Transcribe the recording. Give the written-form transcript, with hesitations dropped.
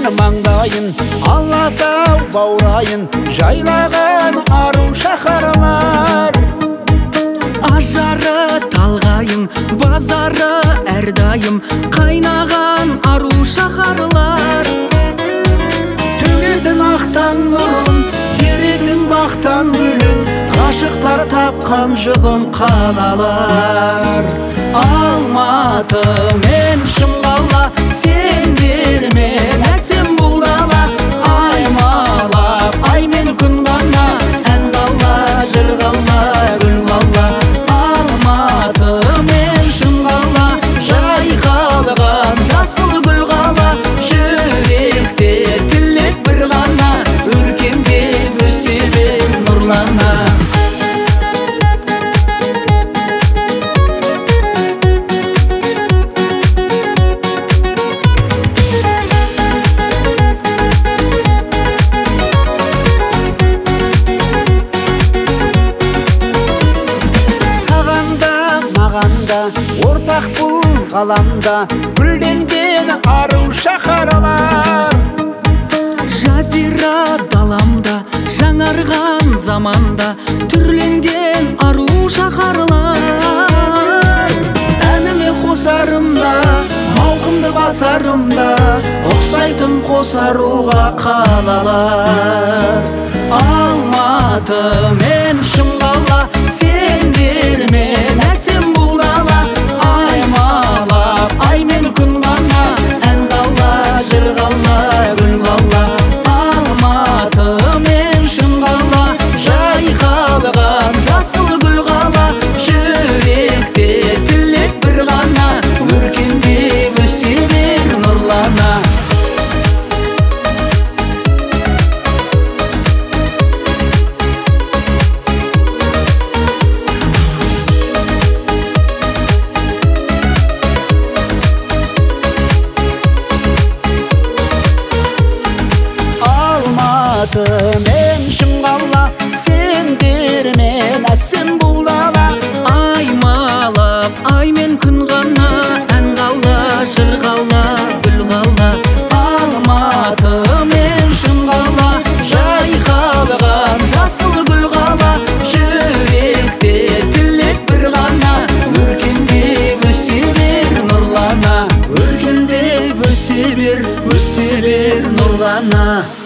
маңдайын, Алатау баурайын жайлаған ару шаһарлар. Ажары талғайын, базары әрдайым қайнаған ару шаһарлар. Төгетін ақтан нұрын, теретін бақтан гүлін, ғашықтар тапқан жұбын қалалар. Алматы мен шым қала, сендермен әсем бұл дала. Аймалап ай мен күн ғана, ән қала, жыр қала, гүл қала. Алматы мен шым қала, жайқалған жасыл гүл қала. Жүректе тілек бір ғана, өркендеп өсе бер нұрлана. Ортақ бұл ғаламда гүлденген ару шаһарлар. Жазира даламда, жаңарған заманда түрленген ару шаһарлар. Әніме қосарымда, мауқымды басарымда, ұқсайтын қосаруға қалалар. Алматы мен шым қала, сендермен әсем бұл дала. Аймалап ай мен күн ғана, ән қала, жыр қала, гүл қала. Алматы мен шым қала, жайқалған жасыл гүл қала. Жүректе тілек бір ғана, өркендеп өсе бер нұрлана. Алматы мен шым қала, сендермен әсем бұл дала. Аймалап ай мен күн ғана, ән қала, жыр қала, гүл қала. Алматы мен шым қала, жайқалған жасыл гүл қала. Жүректе тілек бір ғана, өркендеп өсе бер нұрлана. Өркендеп өсе бер нұрлана.